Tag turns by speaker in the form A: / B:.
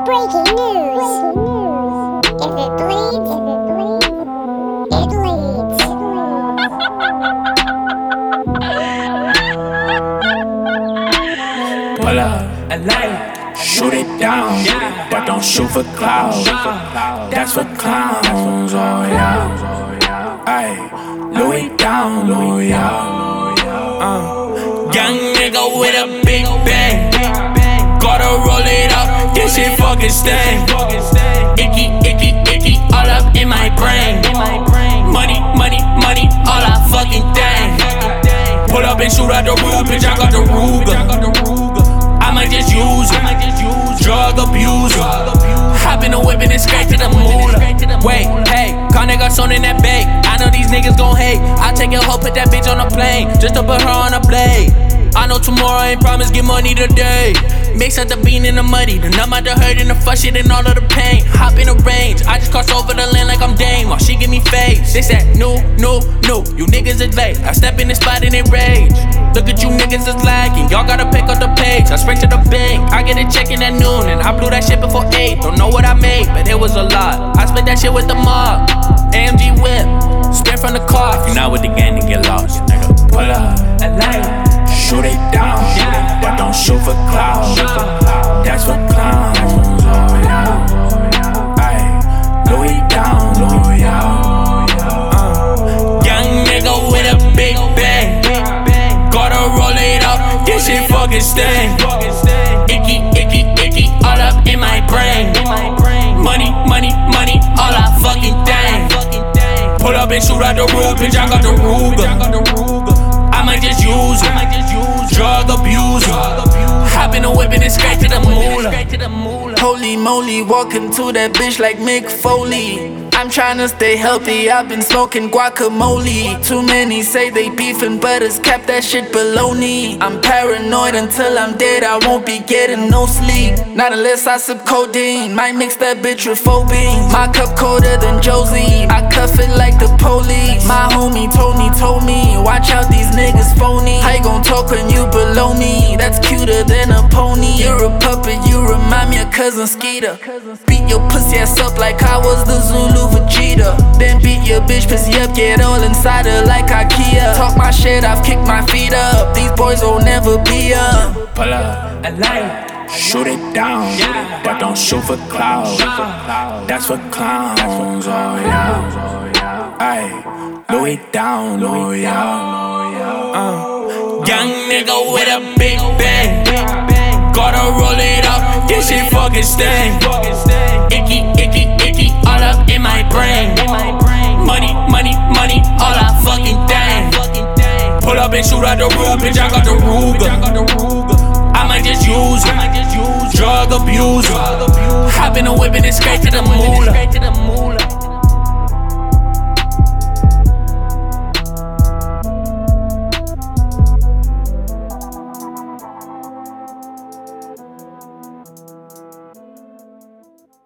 A: Breaking news. If it bleeds, it leads.
B: Pull up a light, shoot it down, but don't shoot for clouds. That's for clowns, oh yeah. Ayy, Louis down, Louis young nigga with a big bang, gotta roll it up, this shit fucking sting. Icky, all up in my brain. Money, all I fucking thing. Pull up and shoot out the roof, bitch, I got the Ruger. I might just use it, drug abuser. Hop in the whip and straight to the moolah. Wait, hey, call nigga son in that bag. I know these niggas gon' hate. I take your hoe, put that bitch on a plane, just to put her on a blade. I know tomorrow ain't promised, get money today. Mix up the bean in the muddy, the numb out the hurt and the fuck shit and all of the pain. Hop in the range, I just cross over the land like I'm Dame, while she give me face. They said, no, you niggas is late. I step in the spot and it rage. Look at you niggas is lagging, y'all gotta pick up the page. I sprint to the bank, I get a check in at noon, and I blew that shit before 8. Don't know what I made, but it was a lot. I split that shit with the mob, AMG whip, spin from the car. If you're not with the gang, then get lost, nigga. Pull up a light, shoot it down, but don't shoot for clouds. That's for clowns, oh yeah. Ayy, Louis down, Louis young nigga with a big bang, gotta roll it up, this shit fucking sting. Icky, all up in my brain. Money, all I fucking thing. Pull up and shoot out the roof, bitch, I got the Ruger. I might just use it, drug abuser. Hop in the whip and straight to the moolah.
C: Holy moly, walking to that bitch like Mick Foley. I'm tryna stay healthy, I've been smoking guacamole. Too many say they beefing, but it's kept that shit baloney. I'm paranoid until I'm dead, I won't be getting no sleep. Not unless I sip codeine, might mix that bitch with phobeans. My cup colder than Josie, I cuff it like the police. My homie told me, watch out these niggas phony. How you gon' talk when you below me? That's cuter than a pony. You're a puppet, you remind me of cousin Skeeter. Beat your pussy ass up like I was the Zulu Vegeta. Then beat your bitch pussy up, get all inside her like IKEA. Talk my shit, I've kicked my feet up, these boys will never be up.
B: Pull up a light, shoot it down, but don't shoot for clouds. That's for clowns, oh yeah. Ayy, Louis down, Louis young nigga with a big bang, gotta roll it up, this shit fucking sting. Icky, all up in my brain. Money, all I fucking thing. Pull up and shoot out the roof, bitch, I got the Ruger. I might just use it, drug abuser. Hop in the whip and straight to the moolah.